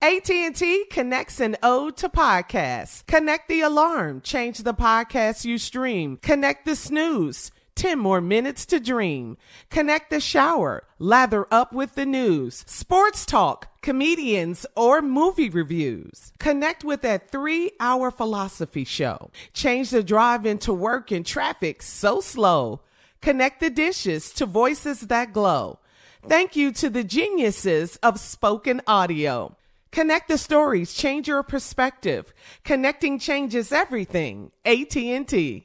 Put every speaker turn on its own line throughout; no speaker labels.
AT&T connects an ode to podcasts. Connect the alarm. Change the podcast you stream. Connect the snooze. 10 more minutes to dream. Connect the shower. Lather up with the news. Sports talk, comedians, or movie reviews. Connect with that 3-hour philosophy show. Change the drive into work in traffic so slow. Connect the dishes to voices that glow. Thank you to the geniuses of spoken audio. Connect the stories, change your perspective. Connecting changes everything. AT&T.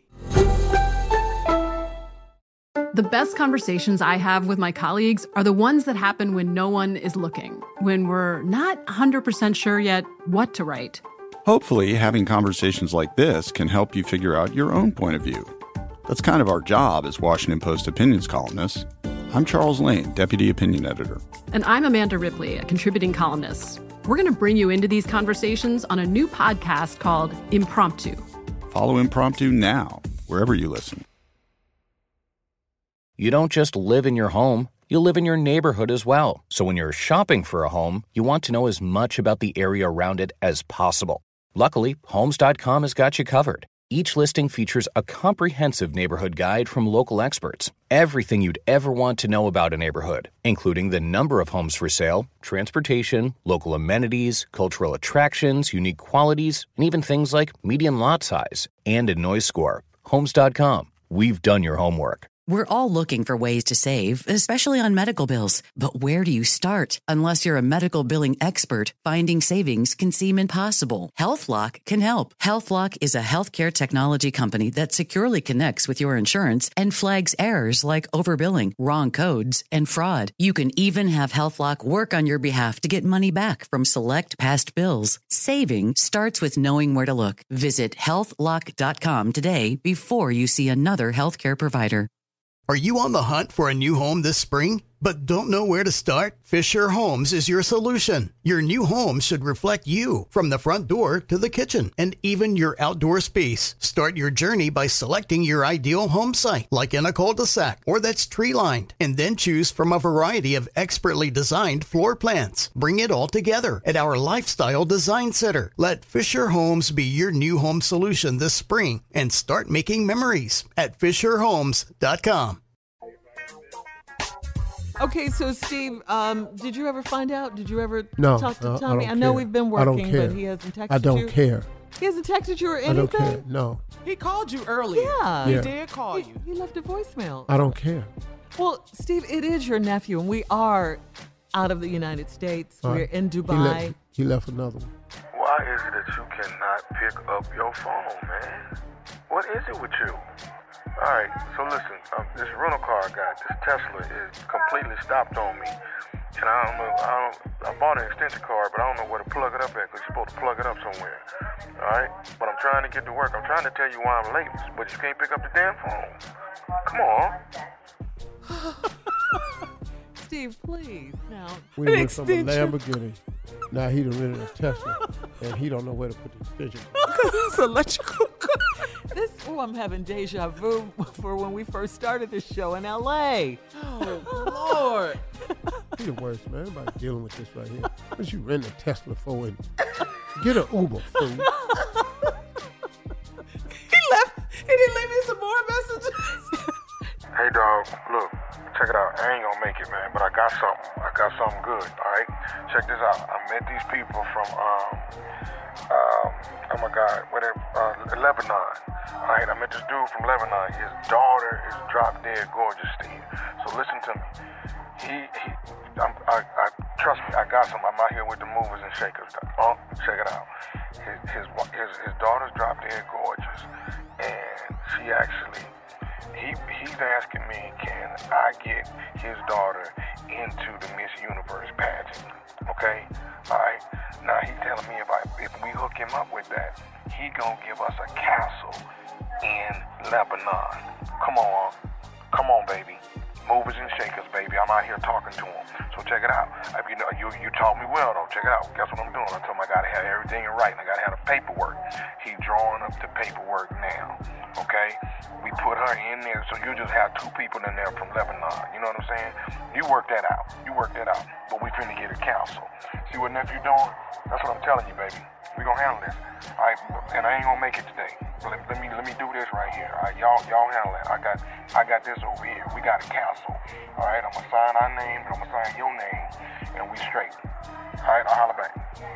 The best conversations I have with my colleagues are the ones that happen when no one is looking, when we're not 100% sure yet what to write.
Hopefully, having conversations like this can help you figure out your own point of view. That's kind of our job as Washington Post opinions columnists. I'm Charles Lane, Deputy Opinion Editor.
And I'm Amanda Ripley, a contributing columnist. We're going to bring you into these conversations on a new podcast called Impromptu.
Follow Impromptu now, wherever you listen.
You don't just live in your home, you live in your neighborhood as well. So when you're shopping for a home, you want to know as much about the area around it as possible. Luckily, Homes.com has got you covered. Each listing features a comprehensive neighborhood guide from local experts. Everything you'd ever want to know about a neighborhood, including the number of homes for sale, transportation, local amenities, cultural attractions, unique qualities, and even things like median lot size and a noise score. Homes.com. We've done your homework.
We're all looking for ways to save, especially on medical bills. But where do you start? Unless you're a medical billing expert, finding savings can seem impossible. HealthLock can help. HealthLock is a healthcare technology company that securely connects with your insurance and flags errors like overbilling, wrong codes, and fraud. You can even have HealthLock work on your behalf to get money back from select past bills. Saving starts with knowing where to look. Visit healthlock.com today before you see another healthcare provider.
Are you on the hunt for a new home this spring, but don't know where to start? Fisher Homes is your solution. Your new home should reflect you, from the front door to the kitchen, and even your outdoor space. Start your journey by selecting your ideal home site, like in a cul-de-sac or that's tree-lined, and then choose from a variety of expertly designed floor plans. Bring it all together at our Lifestyle Design Center. Let Fisher Homes be your new home solution this spring and start making memories at FisherHomes.com.
Okay, so Steve, did you ever find out? Did you ever talk to Tommy?
I
know
care.
we've been
I don't
working,
care.
but he hasn't texted you.
I don't care.
He hasn't texted you or
I
anything?
don't care. No.
He called you earlier.
Yeah.
He
Yeah.
did call you.
He left a voicemail.
I don't care.
Well, Steve, it is your nephew, and we are out of the United States.
All
We're
right.
in Dubai.
He left another one.
Why is it that you cannot pick up your phone, man? What is it with you? All right, so listen, this rental car I got, this Tesla, is completely stopped on me. And I bought an extension cord, but I don't know where to plug it up at, because you're supposed to plug it up somewhere. All right? But I'm trying to get to work. I'm trying to tell you why I'm late, but you can't pick up the damn phone. Come on.
Steve, please. Now,
We went from a Lamborghini. Now he done rented a Tesla, and he don't know where to put the extension cord.
It's electrical.
I'm having deja vu for when we first started this show in L.A.
Oh, Lord.
He the worst, man. Everybody dealing with this right here. What you rent a Tesla for? And get an Uber, fool.
He left. He didn't leave me some more messages.
Hey, dog, look, check it out. I ain't gonna make it, man, but I got something. I got something good, all right? Check this out. I met these people from, oh my God, Lebanon. All right, I met this dude from Lebanon. His daughter is drop dead gorgeous, Steve. So listen to me. Trust me, I got some. I'm out here with the movers and shakers. Oh, check it out. His daughter's drop dead gorgeous, and she actually, he's asking me, can I get his daughter into the Miss Universe pageant? Okay, all right. Now he's telling me if we hook him up with that, he gonna give us a castle in Lebanon. Come on, baby. Movers and shakers, baby. I'm out here talking to him. So check it out. If you taught me well, though. Check it out. Guess what I'm doing? I told him I got to have everything in writing. I got to have the paperwork. He drawing up the paperwork now, okay? We put her in there, so you just have two people in there from Lebanon. You know what I'm saying? You work that out. But we finna get a counsel. See what nephew doing? That's what I'm telling you, baby. We gonna handle this. All right, and I ain't gonna make it today. Let me do this right here. All right, y'all handle it. I got this over here. We got a counsel. All right, I'm gonna sign our name and I'm gonna sign your name, and we straight. All right, I'll holler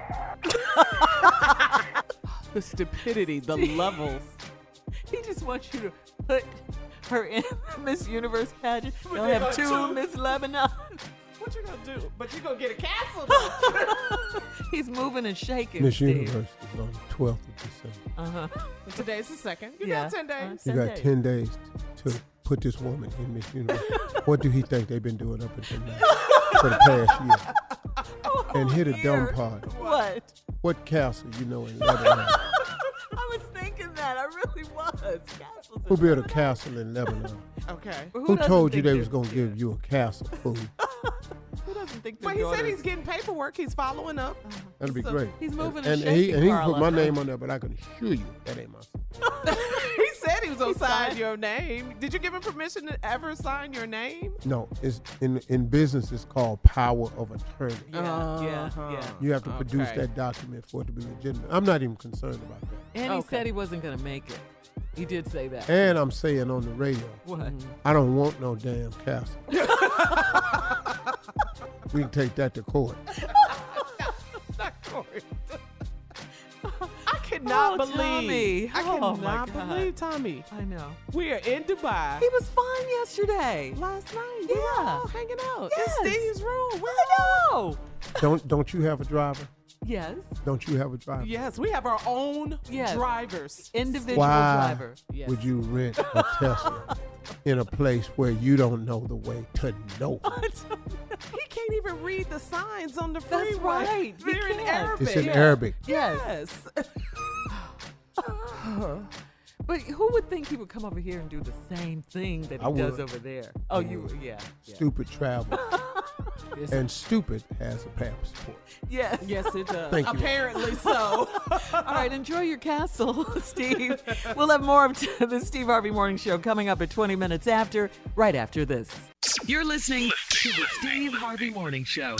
back.
The stupidity, the levels.
He just wants you to put her in Miss Universe pageant. You'll have two Miss Lebanon.
What you gonna do? But you gonna get a castle though.
He's moving and shaking.
Miss Universe is on the 12th of December.
Uh-huh. And today's the 2nd. You got 10 days.
You got 10 days to put this woman in Miss Universe. What do he think they've been doing up until now for the past year? And hit a dumb part. What castle you know in Lebanon?
I was thinking that. I really was.
Who built a castle in Lebanon?
Okay.
Who told you they was going to give you a castle, fool?
Who doesn't think
But he said he's getting paperwork. He's following up.
That'd be great.
He's moving
and
shaking,
he
Carla.
put my name on there, but I can assure you that ain't my son.
He said he was going to sign your name. Did you give him permission to ever sign your name?
No, it's in business it's called power of attorney.
Yeah.
You have to produce that document for it to be legitimate. I'm not even concerned about that.
And he said he wasn't going to make it. He did say that.
And I'm saying on the radio,
What?
I don't want no damn castle. We can take that to court.
Not court. I cannot believe.
Tommy.
I
Oh, my
cannot
God.
believe, Tommy.
I know.
We are in Dubai.
He was fine yesterday.
Last night.
Yeah.
We were all hanging out
Yes.
in Steve's room.
I know.
Don't you have a driver?
Yes.
Don't you have a driver?
Yes, we have our own drivers.
Individual
Why
driver.
Yes.
would you rent a Tesla in a place where you don't know the way to know?
He can't even read the signs on the
That's
freeway.
right. He
They're in
can't.
Arabic.
It's in Arabic.
Yes.
But who would think he would come over here and do the same thing that
I
he does
would.
over there? Oh, you would, yeah.
Stupid travel. And stupid has a passport.
Yes.
Yes, it does.
Thank you.
Apparently so.
All right, enjoy your castle, Steve. We'll have more of the Steve Harvey Morning Show coming up at 20 minutes after, right after this.
You're listening to the Steve Harvey Morning Show.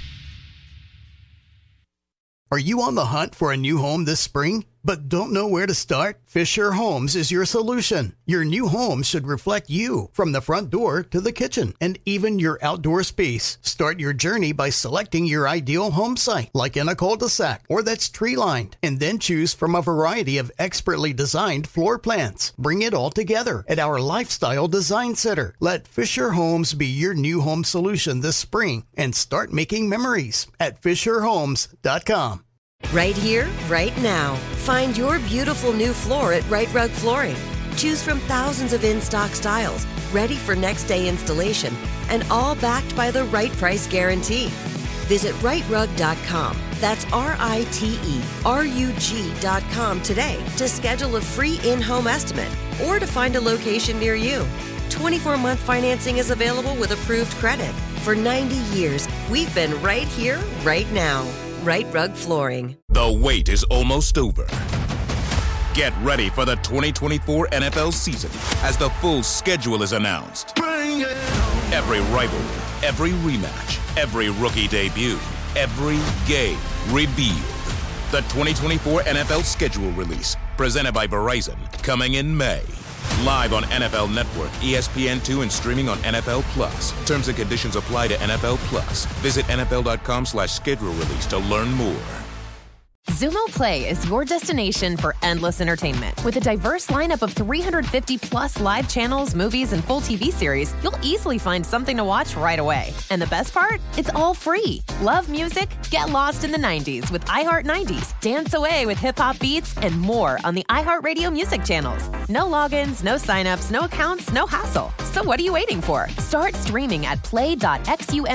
Are you on the hunt for a new home this spring, but don't know where to start? Fisher Homes is your solution. Your new home should reflect you, from the front door to the kitchen, and even your outdoor space. Start your journey by selecting your ideal home site, like in a cul-de-sac or that's tree-lined, and then choose from a variety of expertly designed floor plans. Bring it all together at our Lifestyle Design Center. Let Fisher Homes be your new home solution this spring and start making memories at FisherHomes.com.
Right here, right now. Find your beautiful new floor at Right Rug Flooring. Choose from thousands of in-stock styles, ready for next day installation, and all backed by the right price guarantee. Visit rightrug.com. That's RITERUG.com today to schedule a free in-home estimate or to find a location near you. 24-month financing is available with approved credit. For 90 years, we've been right here, right now. Right Rug Flooring.
The wait is almost over. Get ready for the 2024 NFL season as the full schedule is announced. Bring it on. Every rivalry, every rematch, every rookie debut, every game revealed. The 2024 NFL schedule release, presented by Verizon, coming in May. Live on NFL Network, ESPN2, and streaming on NFL Plus. Terms and conditions apply to NFL Plus. Visit NFL.com/schedule release to learn more.
Xumo Play is your destination for endless entertainment. With a diverse lineup of 350 plus live channels, movies, and full TV series, you'll easily find something to watch right away. And the best part? It's all free. Love music? Get lost in the 90s with iHeart 90s. Dance away with hip-hop beats and more on the iHeartRadio music channels. No logins, no signups, no accounts, no hassle. So what are you waiting for? Start streaming at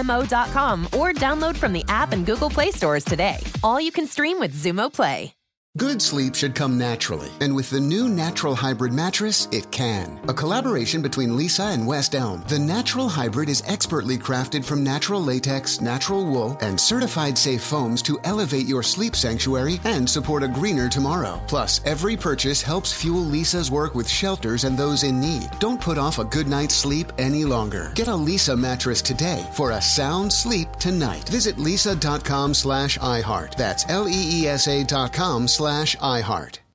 play.xumo.com or download from the app and Google Play stores today. All you can stream with Xumo Play.
Good sleep should come naturally, and with the new Natural Hybrid mattress, it can. A collaboration between Lisa and West Elm, the Natural Hybrid is expertly crafted from natural latex, natural wool, and certified safe foams to elevate your sleep sanctuary and support a greener tomorrow. Plus, every purchase helps fuel Lisa's work with shelters and those in need. Don't put off a good night's sleep any longer. Get a Lisa mattress today for a sound sleep tonight. Visit lisa.com/iHeart. That's LEESA.com/iHeart.